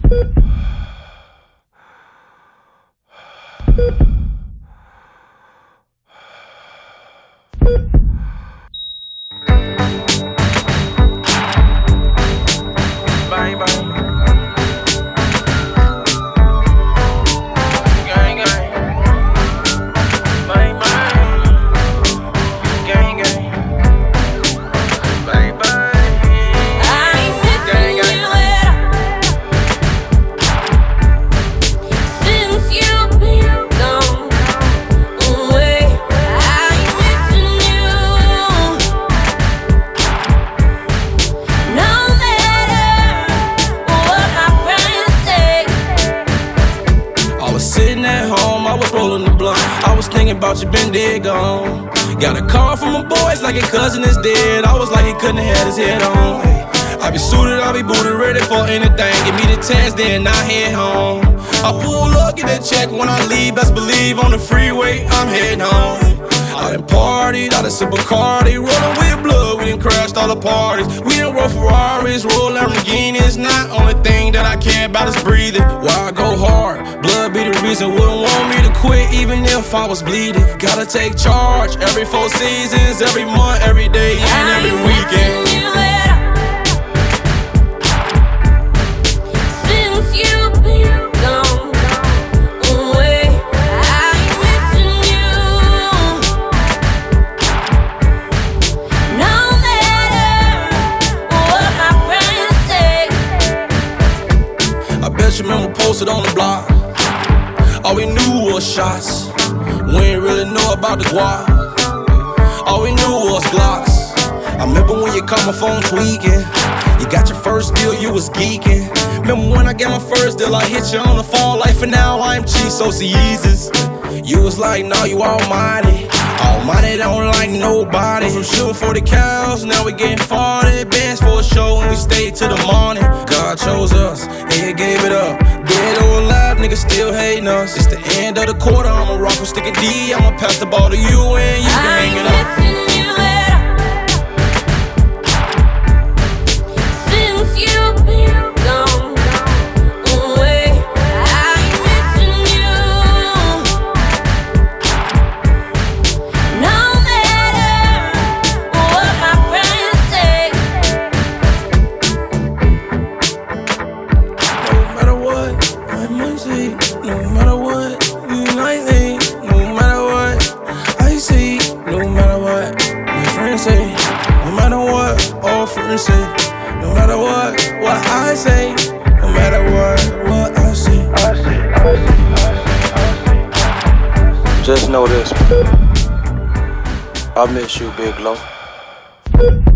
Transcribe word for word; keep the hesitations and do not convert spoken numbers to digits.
I was rolling the blunt, I was thinking about you, been dead gone. Got a call from my boys like your cousin is dead. I was like he couldn't have had his head on. I be suited, I be booted, ready for anything. Give me the chance, then I head home. I pull up, get that check when I leave. Best believe on the freeway, I'm heading home. I done partied, I done sip Bacardi, rollin' with blood, we done crashed all the parties. We done roll Ferraris, roll Lamborghinis. Not only thing that I care about is breathing. Why I go hard, blood be the reason. Wouldn't want me to quit even if I was bleeding. Gotta take charge, every four seasons, every month, every day, and every weekend. Remember posted on the block. All we knew was shots. We ain't really know about the guap. All we knew was Glocks. I remember when you called my phone tweaking. You got your first deal, you was geeking. Remember when I got my first deal, I hit you on the phone like for now I'm cheap, so see Jesus. You was like, nah, you almighty. Almighty don't like nobody. From shooting forty cows, now we getting forty bands for a show and we stayed till the morning. God chose us, and he gave it up. Dead or alive, niggas still hating us. It's the end of the quarter, I'ma rock with Sticky D. I'ma pass the ball to you and you can hang it up. No matter what, you like me. No matter what I see, no matter what my friends say, no matter what all friends say, no matter what what I say, no matter what what I say. I say, I say, I say. Just know this, I miss you, Big Low.